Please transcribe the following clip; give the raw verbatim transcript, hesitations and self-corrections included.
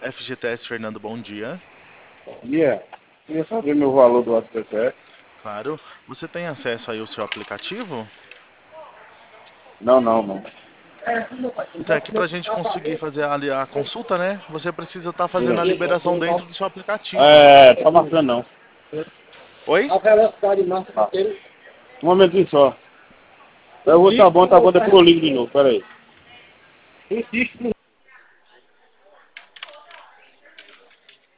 F G T S Fernando, bom dia. Yeah. Queria saber meu valor do S P T S. Claro. Você tem acesso aí ao seu aplicativo? Não, não, não. Então aqui pra gente conseguir fazer ali a consulta, né? Você precisa estar fazendo a liberação dentro do seu aplicativo. É, tá marcando não. Oi? A velocidade máxima dele. Um momentinho só. Eu vou, tá bom, tá bom, depois eu ligo de novo, pera aí. Insiste